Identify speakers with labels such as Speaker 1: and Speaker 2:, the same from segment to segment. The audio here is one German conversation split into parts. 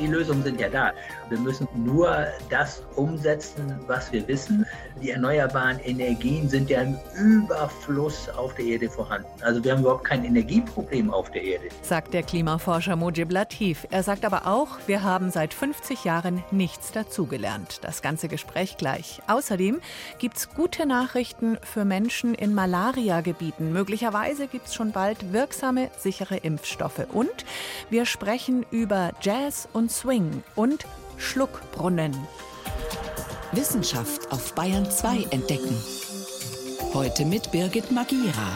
Speaker 1: Die Lösungen sind ja da. Wir müssen nur das umsetzen, was wir wissen. Die erneuerbaren Energien sind ja im Überfluss auf der Erde vorhanden. Also wir haben überhaupt kein Energieproblem auf der Erde.
Speaker 2: Sagt der Klimaforscher Mujib Latif. Er sagt aber auch, wir haben seit 50 Jahren nichts dazugelernt. Das ganze Gespräch gleich. Außerdem gibt es gute Nachrichten für Menschen in Malaria-Gebieten. Möglicherweise gibt es schon bald wirksame, sichere Impfstoffe. Und wir sprechen über Jazz und Swing und Schluckbrunnen.
Speaker 3: Wissenschaft auf Bayern 2 entdecken. Heute mit Birgit Magira.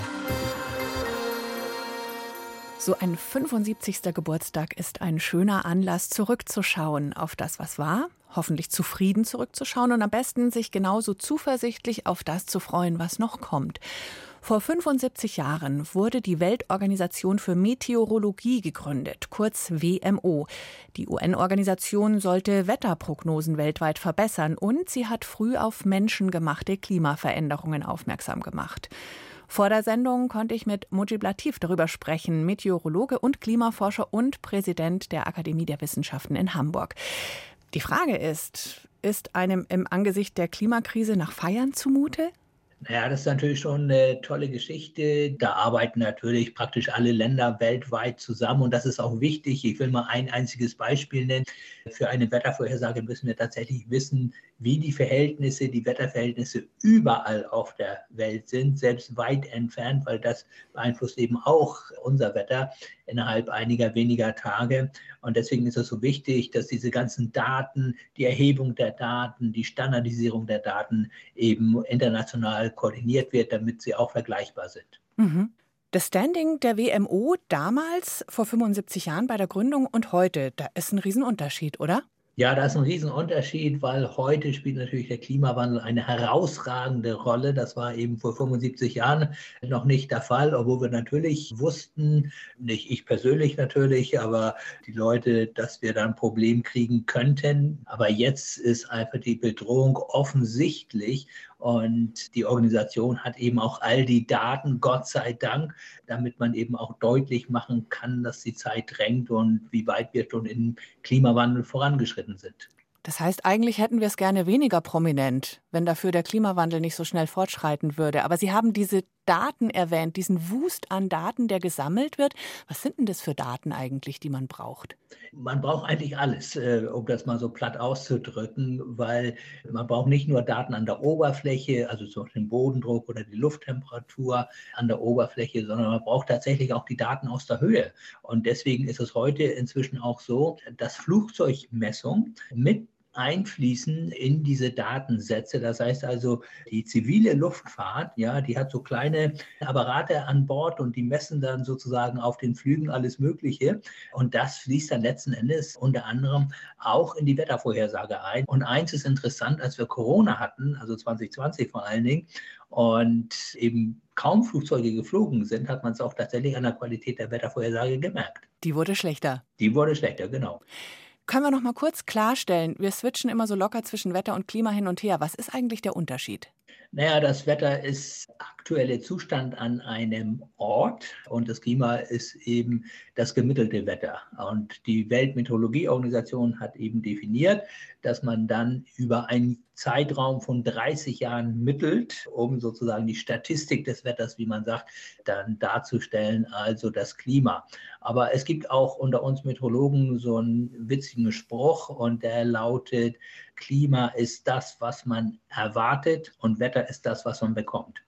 Speaker 2: So ein 75. Geburtstag ist ein schöner Anlass, zurückzuschauen auf das, was war, hoffentlich zufrieden zurückzuschauen und am besten sich genauso zuversichtlich auf das zu freuen, was noch kommt. Vor 75 Jahren wurde die Weltorganisation für Meteorologie gegründet, kurz WMO. Die UN-Organisation sollte Wetterprognosen weltweit verbessern und sie hat früh auf menschengemachte Klimaveränderungen aufmerksam gemacht. Vor der Sendung konnte ich mit Mujib Latif darüber sprechen, Meteorologe und Klimaforscher und Präsident der Akademie der Wissenschaften in Hamburg. Die Frage ist einem im Angesicht der Klimakrise nach Feiern zumute?
Speaker 1: Ja, das ist natürlich schon eine tolle Geschichte. Da arbeiten natürlich praktisch alle Länder weltweit zusammen und das ist auch wichtig. Ich will mal ein einziges Beispiel nennen. Für eine Wettervorhersage müssen wir tatsächlich wissen, wie die Wetterverhältnisse überall auf der Welt sind, selbst weit entfernt, weil das beeinflusst eben auch unser Wetter innerhalb einiger weniger Tage. Und deswegen ist es so wichtig, dass diese ganzen Daten, die Erhebung der Daten, die Standardisierung der Daten eben international koordiniert wird, damit sie auch vergleichbar sind.
Speaker 2: Mhm. Das Standing der WMO damals, vor 75 Jahren bei der Gründung und heute, da ist ein Riesenunterschied, oder?
Speaker 1: Ja, da ist ein Riesenunterschied, weil heute spielt natürlich der Klimawandel eine herausragende Rolle. Das war eben vor 75 Jahren noch nicht der Fall, obwohl wir natürlich wussten, nicht ich persönlich natürlich, aber die Leute, dass wir da ein Problem kriegen könnten. Aber jetzt ist einfach die Bedrohung offensichtlich und die Organisation hat eben auch all die Daten, Gott sei Dank, damit man eben auch deutlich machen kann, dass die Zeit drängt und wie weit wir schon im Klimawandel vorangeschritten sind.
Speaker 2: Das heißt, eigentlich hätten wir es gerne weniger prominent, wenn dafür der Klimawandel nicht so schnell fortschreiten würde. Aber Sie haben diese Daten erwähnt, diesen Wust an Daten, der gesammelt wird. Was sind denn das für Daten eigentlich, die man braucht?
Speaker 1: Man braucht eigentlich alles, um das mal so platt auszudrücken, weil man braucht nicht nur Daten an der Oberfläche, also zum Beispiel den Bodendruck oder die Lufttemperatur an der Oberfläche, sondern man braucht tatsächlich auch die Daten aus der Höhe. Und deswegen ist es heute inzwischen auch so, dass Flugzeugmessung mit einfließen in diese Datensätze. Das heißt also, die zivile Luftfahrt, ja, die hat so kleine Apparate an Bord und die messen dann sozusagen auf den Flügen alles Mögliche. Und das fließt dann letzten Endes unter anderem auch in die Wettervorhersage ein. Und eins ist interessant, als wir Corona hatten, also 2020 vor allen Dingen, und eben kaum Flugzeuge geflogen sind, hat man es auch tatsächlich an der Qualität der Wettervorhersage gemerkt.
Speaker 2: Die wurde schlechter.
Speaker 1: Die wurde schlechter, genau.
Speaker 2: Können wir noch mal kurz klarstellen, wir switchen immer so locker zwischen Wetter und Klima hin und her. Was ist eigentlich der Unterschied?
Speaker 1: Naja, das Wetter ist aktuelle Zustand an einem Ort und das Klima ist eben das gemittelte Wetter. Und die Weltmeteorologieorganisation hat eben definiert, dass man dann über einen Zeitraum von 30 Jahren mittelt, um sozusagen die Statistik des Wetters, wie man sagt, dann darzustellen, also das Klima. Aber es gibt auch unter uns Meteorologen so einen witzigen Spruch und der lautet, Klima ist das, was man erwartet und Wetter ist das, was man bekommt.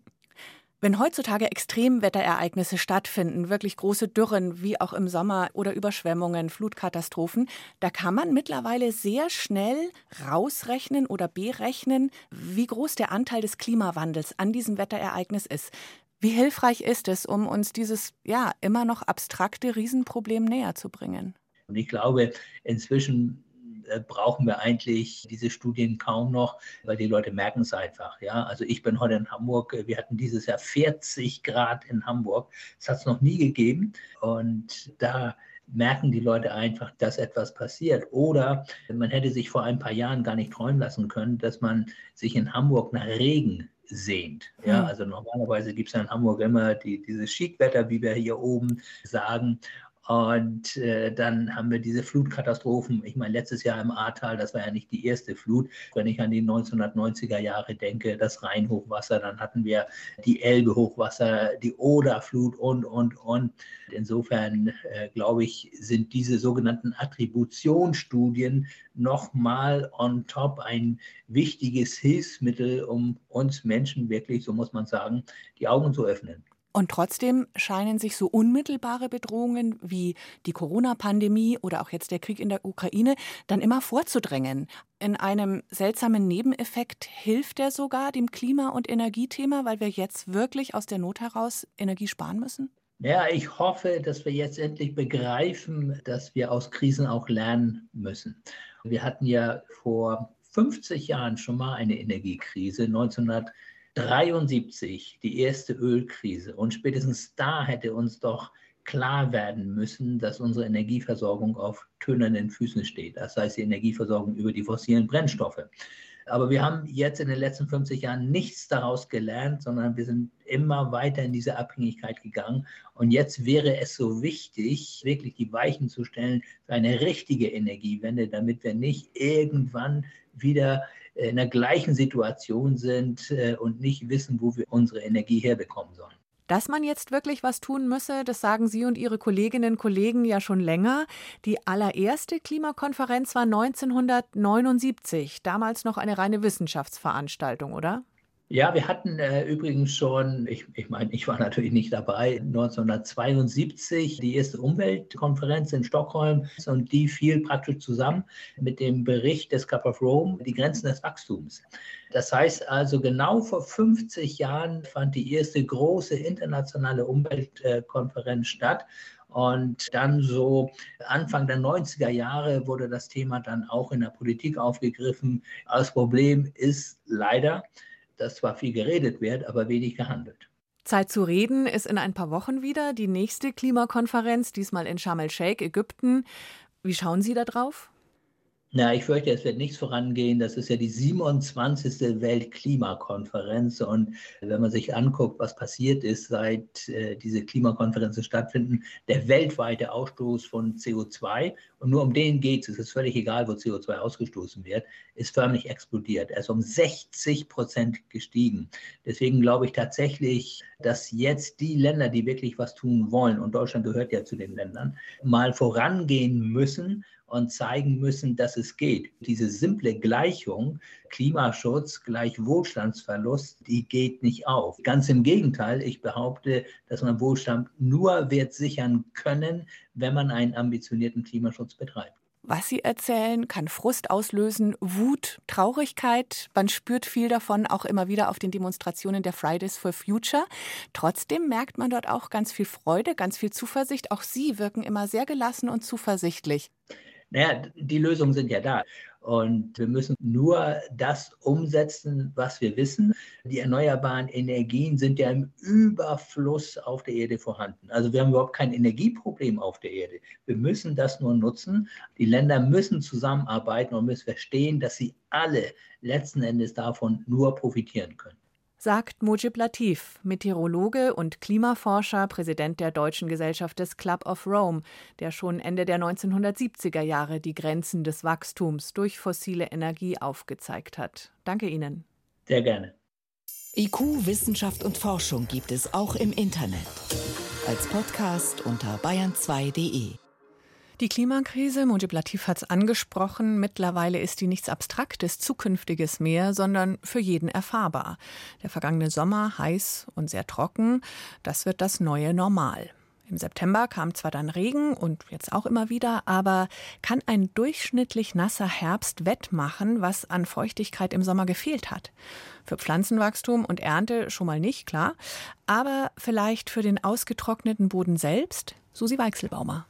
Speaker 2: Wenn heutzutage Extremwetterereignisse stattfinden, wirklich große Dürren, wie auch im Sommer oder Überschwemmungen, Flutkatastrophen, da kann man mittlerweile sehr schnell rausrechnen oder berechnen, wie groß der Anteil des Klimawandels an diesem Wetterereignis ist. Wie hilfreich ist es, um uns dieses immer noch abstrakte Riesenproblem näher zu bringen?
Speaker 1: Und ich glaube, inzwischen brauchen wir eigentlich diese Studien kaum noch, weil die Leute merken es einfach. Ja? Also ich bin heute in Hamburg, wir hatten dieses Jahr 40 Grad in Hamburg. Das hat es noch nie gegeben und da merken die Leute einfach, dass etwas passiert. Oder man hätte sich vor ein paar Jahren gar nicht träumen lassen können, dass man sich in Hamburg nach Regen sehnt. Ja, also normalerweise gibt es ja in Hamburg immer dieses Schickwetter, wie wir hier oben sagen. Und dann haben wir diese Flutkatastrophen. Ich meine, letztes Jahr im Ahrtal, das war ja nicht die erste Flut. Wenn ich an die 1990er Jahre denke, das Rheinhochwasser, dann hatten wir die Elbe-Hochwasser, die Oderflut und. Insofern, glaube ich, sind diese sogenannten Attributionsstudien nochmal on top ein wichtiges Hilfsmittel, um uns Menschen wirklich, so muss man sagen, die Augen zu öffnen.
Speaker 2: Und trotzdem scheinen sich so unmittelbare Bedrohungen wie die Corona-Pandemie oder auch jetzt der Krieg in der Ukraine dann immer vorzudrängen. In einem seltsamen Nebeneffekt hilft der sogar dem Klima- und Energiethema, weil wir jetzt wirklich aus der Not heraus Energie sparen müssen?
Speaker 1: Ja, ich hoffe, dass wir jetzt endlich begreifen, dass wir aus Krisen auch lernen müssen. Wir hatten ja vor 50 Jahren schon mal eine Energiekrise, 1973 die erste Ölkrise. Und spätestens da hätte uns doch klar werden müssen, dass unsere Energieversorgung auf tönernen Füßen steht. Das heißt, die Energieversorgung über die fossilen Brennstoffe. Aber wir haben jetzt in den letzten 50 Jahren nichts daraus gelernt, sondern wir sind immer weiter in diese Abhängigkeit gegangen. Und jetzt wäre es so wichtig, wirklich die Weichen zu stellen für eine richtige Energiewende, damit wir nicht irgendwann wieder in der gleichen Situation sind und nicht wissen, wo wir unsere Energie herbekommen sollen.
Speaker 2: Dass man jetzt wirklich was tun müsse, das sagen Sie und Ihre Kolleginnen und Kollegen ja schon länger. Die allererste Klimakonferenz war 1979, damals noch eine reine Wissenschaftsveranstaltung, oder?
Speaker 1: Ja, wir hatten übrigens schon, ich meine, ich war natürlich nicht dabei, 1972 die erste Umweltkonferenz in Stockholm und die fiel praktisch zusammen mit dem Bericht des Club of Rome, die Grenzen des Wachstums. Das heißt also, genau vor 50 Jahren fand die erste große internationale Umweltkonferenz statt. Und dann so Anfang der 90er Jahre wurde das Thema dann auch in der Politik aufgegriffen. Das Problem ist leider, dass zwar viel geredet wird, aber wenig gehandelt.
Speaker 2: Zeit zu reden ist in ein paar Wochen wieder die nächste Klimakonferenz, diesmal in Sharm el-Sheikh, Ägypten. Wie schauen Sie da drauf?
Speaker 1: Na, ich fürchte, es wird nichts vorangehen. Das ist ja die 27. Weltklimakonferenz. Und wenn man sich anguckt, was passiert ist, seit diese Klimakonferenzen stattfinden, der weltweite Ausstoß von CO2, und nur um den geht es ist völlig egal, wo CO2 ausgestoßen wird, ist förmlich explodiert. Er ist um 60% gestiegen. Deswegen glaube ich tatsächlich, dass jetzt die Länder, die wirklich was tun wollen, und Deutschland gehört ja zu den Ländern, mal vorangehen müssen und zeigen müssen, dass es geht. Diese simple Gleichung, Klimaschutz gleich Wohlstandsverlust, die geht nicht auf. Ganz im Gegenteil, ich behaupte, dass man Wohlstand nur wird sichern können, wenn man einen ambitionierten Klimaschutz betreibt.
Speaker 2: Was Sie erzählen, kann Frust auslösen, Wut, Traurigkeit. Man spürt viel davon auch immer wieder auf den Demonstrationen der Fridays for Future. Trotzdem merkt man dort auch ganz viel Freude, ganz viel Zuversicht. Auch Sie wirken immer sehr gelassen und zuversichtlich.
Speaker 1: Naja, die Lösungen sind ja da. Und wir müssen nur das umsetzen, was wir wissen. Die erneuerbaren Energien sind ja im Überfluss auf der Erde vorhanden. Also wir haben überhaupt kein Energieproblem auf der Erde. Wir müssen das nur nutzen. Die Länder müssen zusammenarbeiten und müssen verstehen, dass sie alle letzten Endes davon nur profitieren können.
Speaker 2: Sagt Mojib Latif, Meteorologe und Klimaforscher, Präsident der Deutschen Gesellschaft des Club of Rome, der schon Ende der 1970er Jahre die Grenzen des Wachstums durch fossile Energie aufgezeigt hat. Danke Ihnen.
Speaker 1: Sehr gerne.
Speaker 3: IQ, Wissenschaft und Forschung gibt es auch im Internet. Als Podcast unter bayern2.de.
Speaker 2: Die Klimakrise, Mojib Latif hat es angesprochen, mittlerweile ist die nichts Abstraktes, Zukünftiges mehr, sondern für jeden erfahrbar. Der vergangene Sommer heiß und sehr trocken, das wird das neue Normal. Im September kam zwar dann Regen und jetzt auch immer wieder, aber kann ein durchschnittlich nasser Herbst wettmachen, was an Feuchtigkeit im Sommer gefehlt hat? Für Pflanzenwachstum und Ernte schon mal nicht, klar, aber vielleicht für den ausgetrockneten Boden selbst? Susi Weichselbaumer.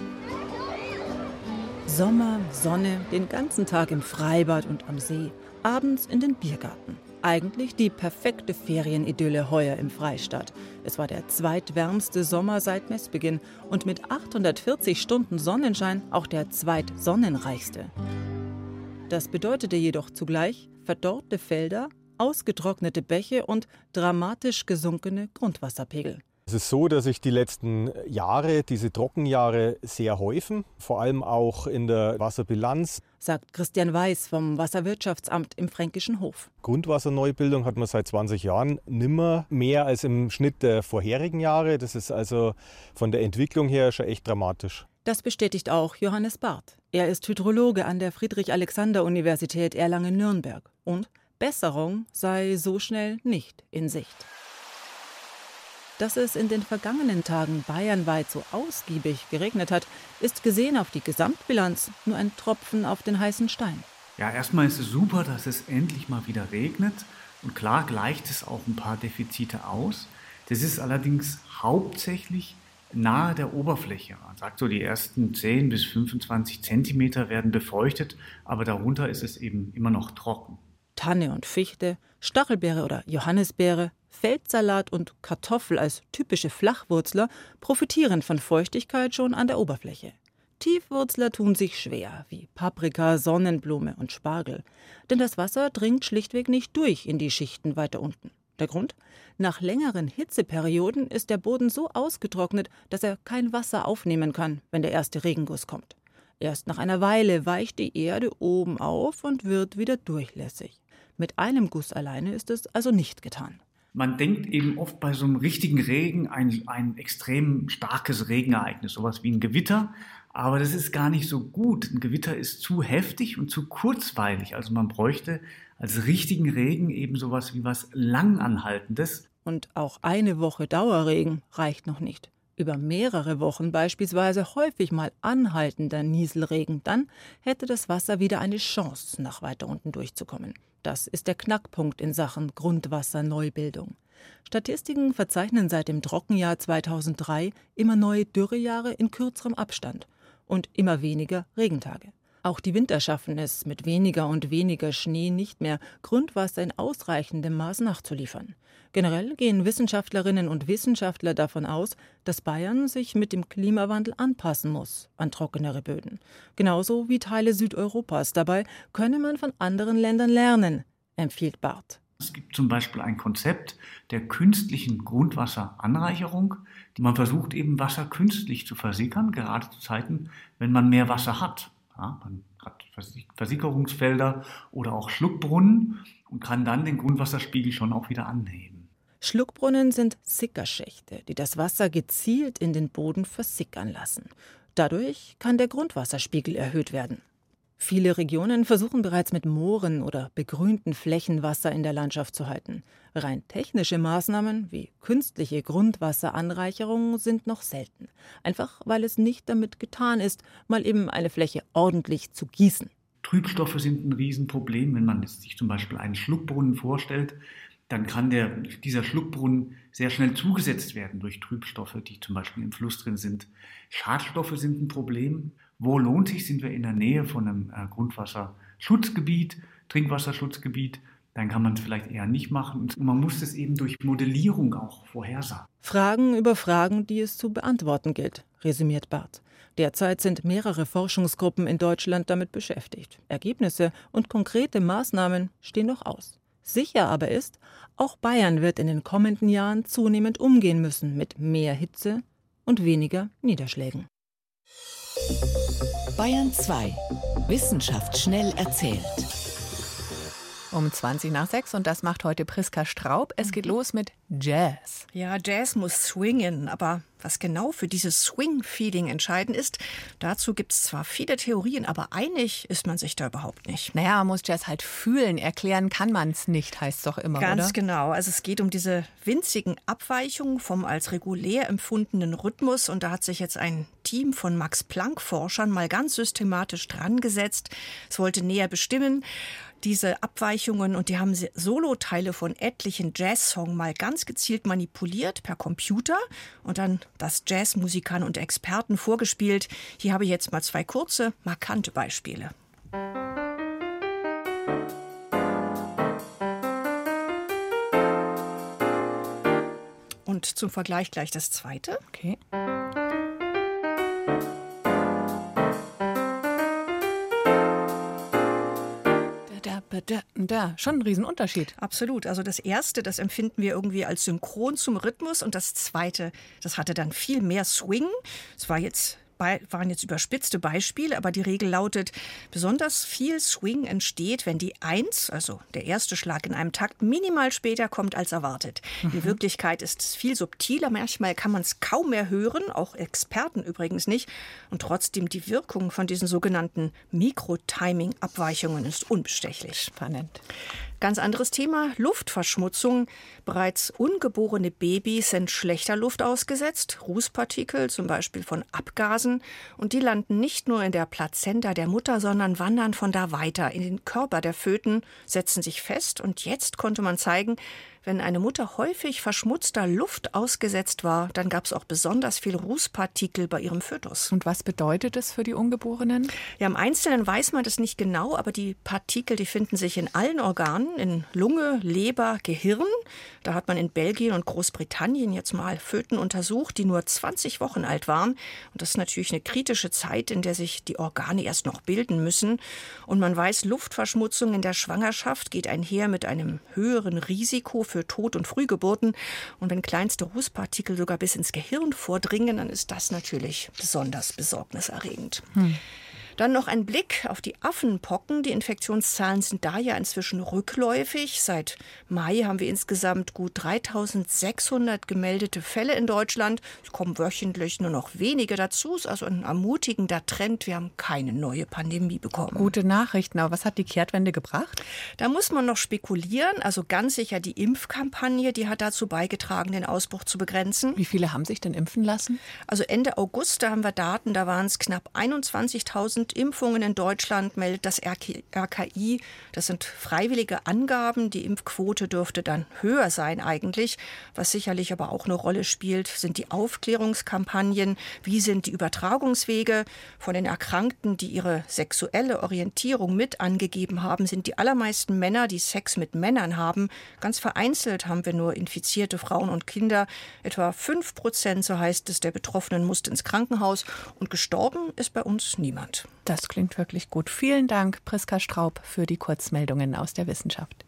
Speaker 4: Sommer, Sonne, den ganzen Tag im Freibad und am See, abends in den Biergarten. Eigentlich die perfekte Ferienidylle heuer im Freistaat. Es war der zweitwärmste Sommer seit Messbeginn und mit 840 Stunden Sonnenschein auch der zweitsonnenreichste. Das bedeutete jedoch zugleich verdorrte Felder, ausgetrocknete Bäche und dramatisch gesunkene Grundwasserpegel.
Speaker 5: Es ist so, dass sich die letzten Jahre, diese Trockenjahre, sehr häufen, vor allem auch in der Wasserbilanz.
Speaker 4: Sagt Christian Weiß vom Wasserwirtschaftsamt im Fränkischen Hof.
Speaker 5: Grundwasserneubildung hat man seit 20 Jahren nimmer mehr als im Schnitt der vorherigen Jahre. Das ist also von der Entwicklung her schon echt dramatisch.
Speaker 4: Das bestätigt auch Johannes Barth. Er ist Hydrologe an der Friedrich-Alexander-Universität Erlangen-Nürnberg. Und Besserung sei so schnell nicht in Sicht. Dass es in den vergangenen Tagen bayernweit so ausgiebig geregnet hat, ist gesehen auf die Gesamtbilanz nur ein Tropfen auf den heißen Stein.
Speaker 6: Ja, erstmal ist es super, dass es endlich mal wieder regnet. Und klar gleicht es auch ein paar Defizite aus. Das ist allerdings hauptsächlich nahe der Oberfläche. Man sagt so, die ersten 10 bis 25 Zentimeter werden befeuchtet, aber darunter ist es eben immer noch trocken.
Speaker 4: Tanne und Fichte, Stachelbeere oder Johannisbeere, Feldsalat und Kartoffel als typische Flachwurzler profitieren von Feuchtigkeit schon an der Oberfläche. Tiefwurzler tun sich schwer, wie Paprika, Sonnenblume und Spargel. Denn das Wasser dringt schlichtweg nicht durch in die Schichten weiter unten. Der Grund? Nach längeren Hitzeperioden ist der Boden so ausgetrocknet, dass er kein Wasser aufnehmen kann, wenn der erste Regenguss kommt. Erst nach einer Weile weicht die Erde oben auf und wird wieder durchlässig. Mit einem Guss alleine ist es also nicht getan.
Speaker 6: Man denkt eben oft bei so einem richtigen Regen ein extrem starkes Regenereignis, sowas wie ein Gewitter. Aber das ist gar nicht so gut. Ein Gewitter ist zu heftig und zu kurzweilig. Also man bräuchte als richtigen Regen eben sowas wie was Langanhaltendes.
Speaker 4: Und auch eine Woche Dauerregen reicht noch nicht. Über mehrere Wochen beispielsweise häufig mal anhaltender Nieselregen. Dann hätte das Wasser wieder eine Chance, nach weiter unten durchzukommen. Das ist der Knackpunkt in Sachen Grundwasserneubildung. Statistiken verzeichnen seit dem Trockenjahr 2003 immer neue Dürrejahre in kürzerem Abstand und immer weniger Regentage. Auch die Winter schaffen es mit weniger und weniger Schnee nicht mehr, Grundwasser in ausreichendem Maß nachzuliefern. Generell gehen Wissenschaftlerinnen und Wissenschaftler davon aus, dass Bayern sich mit dem Klimawandel anpassen muss an trockenere Böden. Genauso wie Teile Südeuropas. Dabei könne man von anderen Ländern lernen, empfiehlt Barth.
Speaker 6: Es gibt zum Beispiel ein Konzept der künstlichen Grundwasseranreicherung. Man versucht eben Wasser künstlich zu versickern, gerade zu Zeiten, wenn man mehr Wasser hat. Ja, man hat Versickerungsfelder oder auch Schluckbrunnen und kann dann den Grundwasserspiegel schon auch wieder anheben.
Speaker 4: Schluckbrunnen sind Sickerschächte, die das Wasser gezielt in den Boden versickern lassen. Dadurch kann der Grundwasserspiegel erhöht werden. Viele Regionen versuchen bereits mit Mooren oder begrünten Flächen Wasser in der Landschaft zu halten. Rein technische Maßnahmen wie künstliche Grundwasseranreicherung sind noch selten. Einfach weil es nicht damit getan ist, mal eben eine Fläche ordentlich zu gießen.
Speaker 6: Trübstoffe sind ein Riesenproblem. Wenn man sich zum Beispiel einen Schluckbrunnen vorstellt, dann kann dieser Schluckbrunnen sehr schnell zugesetzt werden durch Trübstoffe, die zum Beispiel im Fluss drin sind. Schadstoffe sind ein Problem. Wo lohnt sich? Sind wir in der Nähe von einem Grundwasserschutzgebiet, Trinkwasserschutzgebiet? Dann kann man es vielleicht eher nicht machen. Und man muss es eben durch Modellierung auch vorhersagen.
Speaker 4: Fragen über Fragen, die es zu beantworten gilt, resümiert Barth. Derzeit sind mehrere Forschungsgruppen in Deutschland damit beschäftigt. Ergebnisse und konkrete Maßnahmen stehen noch aus. Sicher aber ist, auch Bayern wird in den kommenden Jahren zunehmend umgehen müssen mit mehr Hitze und weniger Niederschlägen.
Speaker 3: Bayern 2. Wissenschaft schnell erzählt.
Speaker 2: Um 6:20 und das macht heute Priska Straub. Es geht los mit Jazz.
Speaker 7: Ja, Jazz muss swingen, aber was genau für dieses Swing-Feeling entscheidend ist, dazu gibt es zwar viele Theorien, aber einig ist man sich da überhaupt nicht.
Speaker 2: Naja, man muss Jazz halt fühlen. Erklären kann man es nicht, heißt es doch immer, oder?
Speaker 7: Ganz genau. Also es geht um diese winzigen Abweichungen vom als regulär empfundenen Rhythmus. Und da hat sich jetzt ein Team von Max-Planck-Forschern mal ganz systematisch dran gesetzt. Es wollte näher bestimmen, diese Abweichungen, und die haben Soloteile von etlichen Jazz-Songs mal ganz gezielt manipuliert per Computer und dann das Jazzmusikern und Experten vorgespielt. Hier habe ich jetzt mal 2 kurze, markante Beispiele. Und zum Vergleich gleich das zweite.
Speaker 2: Okay. Schon ein Riesenunterschied.
Speaker 7: Absolut. Also das Erste, das empfinden wir irgendwie als synchron zum Rhythmus. Und das Zweite, das hatte dann viel mehr Swing. Es waren jetzt überspitzte Beispiele, aber die Regel lautet, besonders viel Swing entsteht, wenn die 1, also der erste Schlag in einem Takt, minimal später kommt als erwartet. In Wirklichkeit ist es viel subtiler, manchmal kann man es kaum mehr hören, auch Experten übrigens nicht. Und trotzdem die Wirkung von diesen sogenannten Mikrotiming-Abweichungen ist unbestechlich.
Speaker 2: Spannend.
Speaker 7: Ganz anderes Thema, Luftverschmutzung. Bereits ungeborene Babys sind schlechter Luft ausgesetzt, Rußpartikel, zum Beispiel von Abgasen. Und die landen nicht nur in der Plazenta der Mutter, sondern wandern von da weiter in den Körper der Föten, setzen sich fest. Und jetzt konnte man zeigen, wenn eine Mutter häufig verschmutzter Luft ausgesetzt war, dann gab es auch besonders viel Rußpartikel bei ihrem Fötus.
Speaker 2: Und was bedeutet das für die Ungeborenen?
Speaker 7: Ja, im Einzelnen weiß man das nicht genau, aber die Partikel, die finden sich in allen Organen, in Lunge, Leber, Gehirn. Da hat man in Belgien und Großbritannien jetzt mal Föten untersucht, die nur 20 Wochen alt waren. Und das ist natürlich eine kritische Zeit, in der sich die Organe erst noch bilden müssen. Und man weiß, Luftverschmutzung in der Schwangerschaft geht einher mit einem höheren Risiko für Tod- und Frühgeburten. Und wenn kleinste Rußpartikel sogar bis ins Gehirn vordringen, dann ist das natürlich besonders besorgniserregend. Dann noch ein Blick auf die Affenpocken. Die Infektionszahlen sind da ja inzwischen rückläufig. Seit Mai haben wir insgesamt gut 3.600 gemeldete Fälle in Deutschland. Es kommen wöchentlich nur noch wenige dazu. Es ist also ein ermutigender Trend. Wir haben keine neue Pandemie bekommen.
Speaker 2: Gute Nachrichten. Aber was hat die Kehrtwende gebracht?
Speaker 7: Da muss man noch spekulieren. Also ganz sicher die Impfkampagne, die hat dazu beigetragen, den Ausbruch zu begrenzen.
Speaker 2: Wie viele haben sich denn impfen lassen?
Speaker 7: Also Ende August, da haben wir Daten, da waren es knapp 21.000 Impfungen in Deutschland, meldet das RKI. Das sind freiwillige Angaben. Die Impfquote dürfte dann höher sein eigentlich. Was sicherlich aber auch eine Rolle spielt, sind die Aufklärungskampagnen. Wie sind die Übertragungswege? Von den Erkrankten, die ihre sexuelle Orientierung mit angegeben haben, sind die allermeisten Männer, die Sex mit Männern haben. Ganz vereinzelt haben wir nur infizierte Frauen und Kinder. Etwa 5%, so heißt es, der Betroffenen musste ins Krankenhaus. Und gestorben ist bei uns niemand.
Speaker 2: Das klingt wirklich gut. Vielen Dank, Priska Straub, für die Kurzmeldungen aus der Wissenschaft.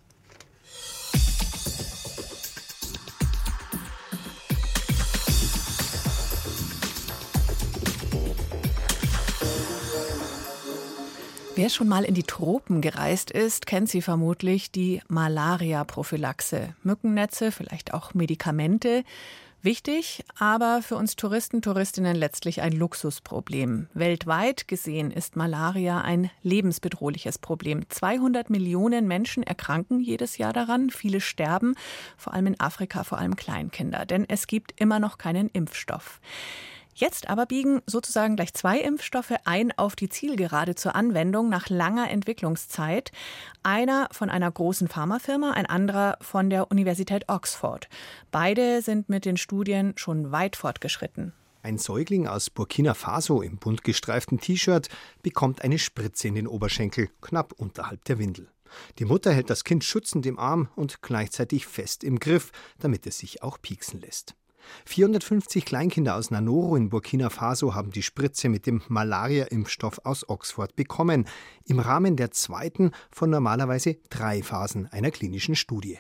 Speaker 2: Wer schon mal in die Tropen gereist ist, kennt sie vermutlich, die Malaria-Prophylaxe. Mückennetze, vielleicht auch Medikamente. Wichtig, aber für uns Touristen, Touristinnen letztlich ein Luxusproblem. Weltweit gesehen ist Malaria ein lebensbedrohliches Problem. 200 Millionen Menschen erkranken jedes Jahr daran. Viele sterben, vor allem in Afrika, vor allem Kleinkinder. Denn es gibt immer noch keinen Impfstoff. Jetzt aber biegen sozusagen gleich 2 Impfstoffe ein auf die Zielgerade zur Anwendung nach langer Entwicklungszeit. Einer von einer großen Pharmafirma, ein anderer von der Universität Oxford. Beide sind mit den Studien schon weit fortgeschritten.
Speaker 8: Ein Säugling aus Burkina Faso im bunt gestreiften T-Shirt bekommt eine Spritze in den Oberschenkel, knapp unterhalb der Windel. Die Mutter hält das Kind schützend im Arm und gleichzeitig fest im Griff, damit es sich auch pieksen lässt. 450 Kleinkinder aus Nanoro in Burkina Faso haben die Spritze mit dem Malaria-Impfstoff aus Oxford bekommen, im Rahmen der 2. von normalerweise 3 Phasen einer klinischen Studie.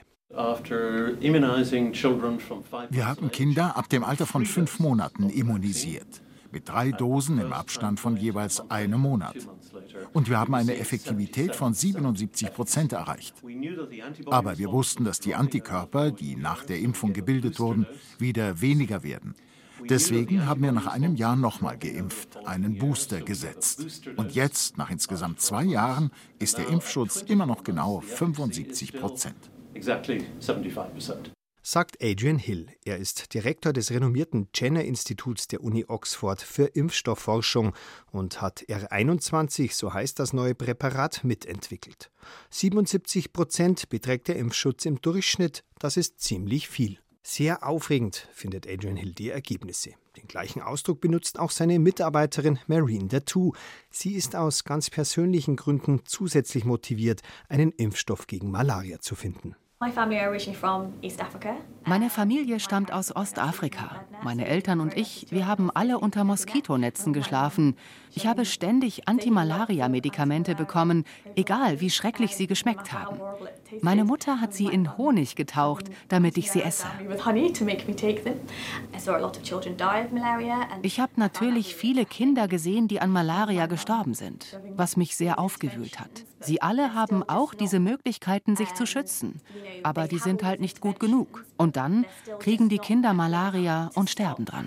Speaker 9: Wir haben Kinder ab dem Alter von 5 Monaten immunisiert, mit 3 Dosen im Abstand von jeweils einem Monat. Und wir haben eine Effektivität von 77% erreicht. Aber wir wussten, dass die Antikörper, die nach der Impfung gebildet wurden, wieder weniger werden. Deswegen haben wir nach einem Jahr nochmal geimpft, einen Booster gesetzt. Und jetzt, nach insgesamt 2 Jahren, ist der Impfschutz immer noch genau 75%.
Speaker 8: Sagt Adrian Hill. Er ist Direktor des renommierten Jenner-Instituts der Uni Oxford für Impfstoffforschung und hat R21, so heißt das neue Präparat, mitentwickelt. 77% beträgt der Impfschutz im Durchschnitt. Das ist ziemlich viel. Sehr aufregend findet Adrian Hill die Ergebnisse. Den gleichen Ausdruck benutzt auch seine Mitarbeiterin Marine Datu. Sie ist aus ganz persönlichen Gründen zusätzlich motiviert, einen Impfstoff gegen Malaria zu finden.
Speaker 10: Meine Familie stammt aus Ostafrika. Meine Eltern und ich, wir haben alle unter Moskitonetzen geschlafen. Ich habe ständig Anti-Malaria-Medikamente bekommen, egal wie schrecklich sie geschmeckt haben. Meine Mutter hat sie in Honig getaucht, damit ich sie esse. Ich habe natürlich viele Kinder gesehen, die an Malaria gestorben sind, was mich sehr aufgewühlt hat. Sie alle haben auch diese Möglichkeiten, sich zu schützen. Aber die sind halt nicht gut genug. Und dann kriegen die Kinder Malaria und sterben dran.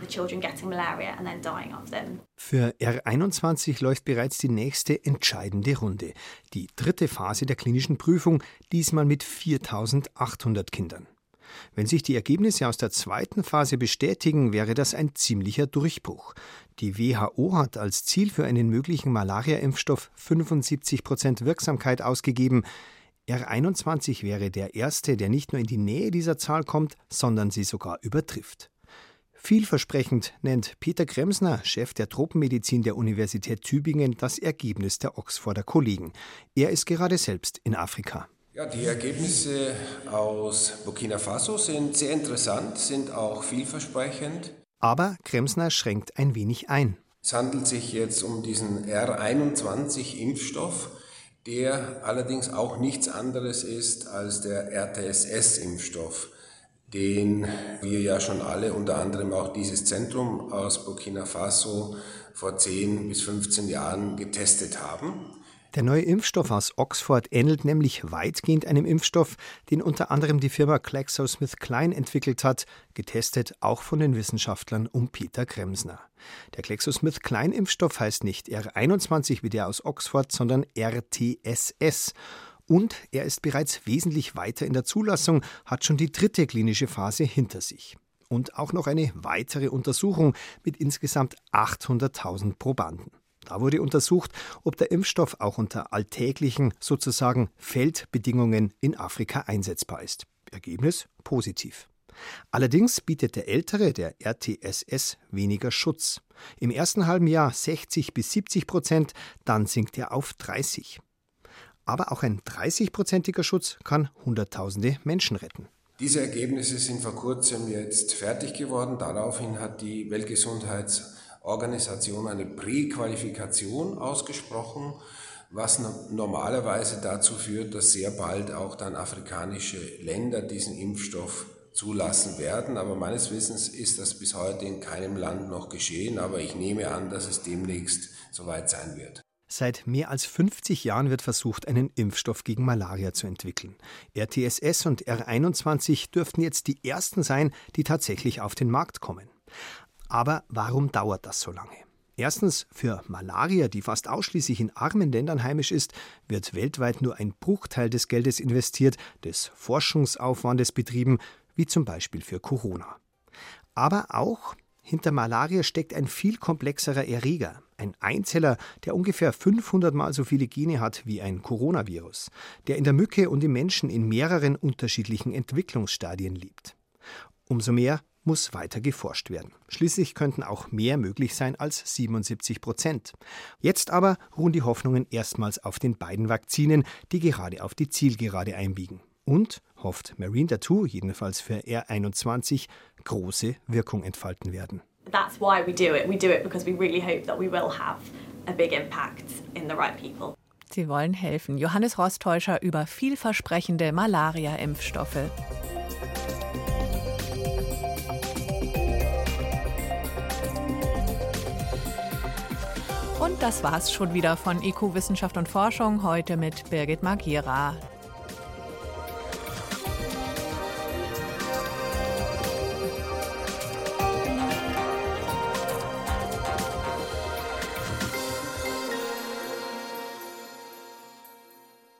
Speaker 8: Für R21 läuft bereits die nächste entscheidende Runde. Die 3. Phase der klinischen Prüfung, diesmal mit 4.800 Kindern. Wenn sich die Ergebnisse aus der 2. Phase bestätigen, wäre das ein ziemlicher Durchbruch. Die WHO hat als Ziel für einen möglichen Malaria-Impfstoff 75% Wirksamkeit ausgegeben. R21 wäre der erste, der nicht nur in die Nähe dieser Zahl kommt, sondern sie sogar übertrifft. Vielversprechend nennt Peter Kremsner, Chef der Tropenmedizin der Universität Tübingen, das Ergebnis der Oxforder Kollegen. Er ist gerade selbst in Afrika.
Speaker 11: Ja, die Ergebnisse aus Burkina Faso sind sehr interessant, sind auch vielversprechend.
Speaker 8: Aber Kremsner schränkt ein wenig ein.
Speaker 11: Es handelt sich jetzt um diesen R21-Impfstoff, der allerdings auch nichts anderes ist als der RTSS-Impfstoff, den wir ja schon alle, unter anderem auch dieses Zentrum aus Burkina Faso, vor 10 bis 15 Jahren getestet haben.
Speaker 8: Der neue Impfstoff aus Oxford ähnelt nämlich weitgehend einem Impfstoff, den unter anderem die Firma GlaxoSmithKline entwickelt hat, getestet auch von den Wissenschaftlern um Peter Kremsner. Der GlaxoSmithKline-Impfstoff heißt nicht R21 wie der aus Oxford, sondern RTSS. Und er ist bereits wesentlich weiter in der Zulassung, hat schon die 3. klinische Phase hinter sich. Und auch noch eine weitere Untersuchung mit insgesamt 800.000 Probanden. Da wurde untersucht, ob der Impfstoff auch unter alltäglichen, sozusagen Feldbedingungen in Afrika einsetzbar ist. Ergebnis positiv. Allerdings bietet der ältere, der RTSS, weniger Schutz. Im ersten halben Jahr 60-70%, dann sinkt er auf 30%. Aber auch ein 30%iger Schutz kann Hunderttausende Menschen retten.
Speaker 11: Diese Ergebnisse sind vor kurzem jetzt fertig geworden. Daraufhin hat die Weltgesundheitsorganisation eine Präqualifikation ausgesprochen, was normalerweise dazu führt, dass sehr bald auch dann afrikanische Länder diesen Impfstoff zulassen werden. Aber meines Wissens ist das bis heute in keinem Land noch geschehen. Aber ich nehme an, dass es demnächst soweit sein wird.
Speaker 8: Seit mehr als 50 Jahren wird versucht, einen Impfstoff gegen Malaria zu entwickeln. RTSS und R21 dürften jetzt die ersten sein, die tatsächlich auf den Markt kommen. Aber warum dauert das so lange? Erstens, für Malaria, die fast ausschließlich in armen Ländern heimisch ist, wird weltweit nur ein Bruchteil des Geldes investiert, des Forschungsaufwandes betrieben, wie zum Beispiel für Corona. Aber auch hinter Malaria steckt ein viel komplexerer Erreger. Ein Einzeller, der ungefähr 500 Mal so viele Gene hat wie ein Coronavirus, der in der Mücke und im Menschen in mehreren unterschiedlichen Entwicklungsstadien liegt. Umso mehr muss weiter geforscht werden. Schließlich könnten auch mehr möglich sein als 77%. Jetzt aber ruhen die Hoffnungen erstmals auf den beiden Vakzinen, die gerade auf die Zielgerade einbiegen. Und, hofft Marine Datou, jedenfalls für R21, große Wirkung entfalten werden.
Speaker 12: That's why we do it. We do it because we really hope that we will have a big impact in the right people.
Speaker 2: Sie wollen helfen. Johannes Rostäuscher über vielversprechende Malaria-Impfstoffe. Und das war's schon wieder von IQ Wissenschaft und Forschung, heute mit Birgit Magira.